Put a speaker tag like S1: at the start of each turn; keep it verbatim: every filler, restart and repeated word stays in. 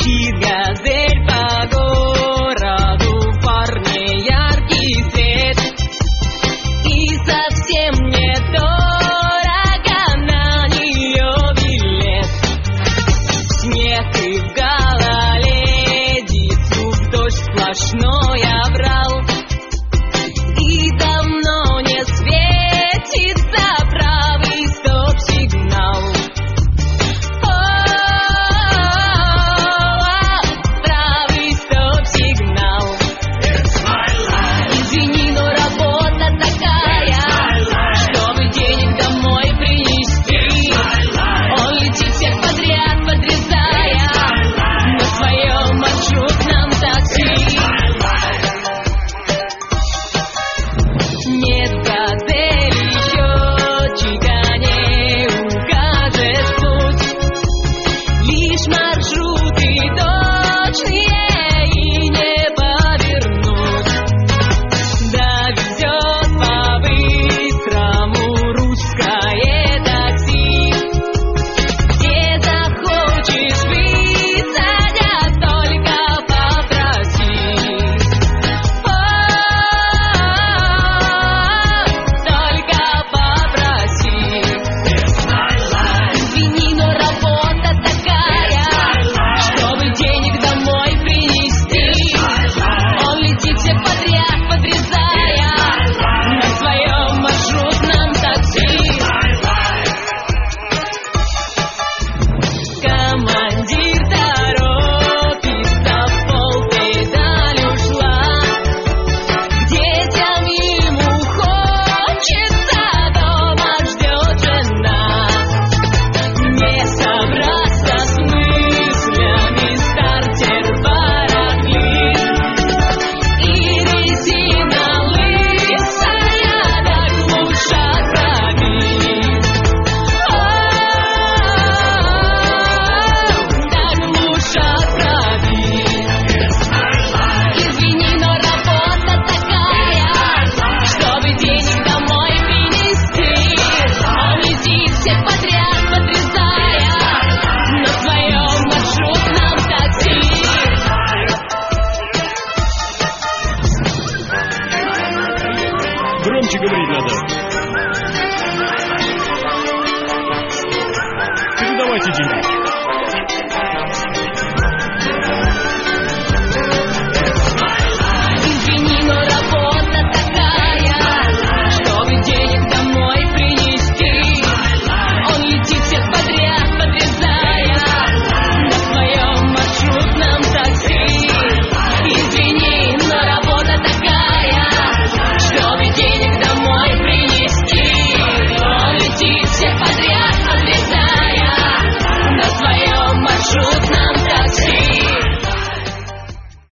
S1: Мчит газель по городу, в парне яркий свет, и совсем недорого на нее билет. Снег и в гололедицу, в дождь сплошной оврал, и давно не светится правый стоп-сигнал. Правый стоп-сигнал. Извини, но работа такая, чтобы денег домой принести. Он летит всех подряд, подрезая на своем маршрутном такси. Нет газели, счетчика не укажешь путь, лишь маршрут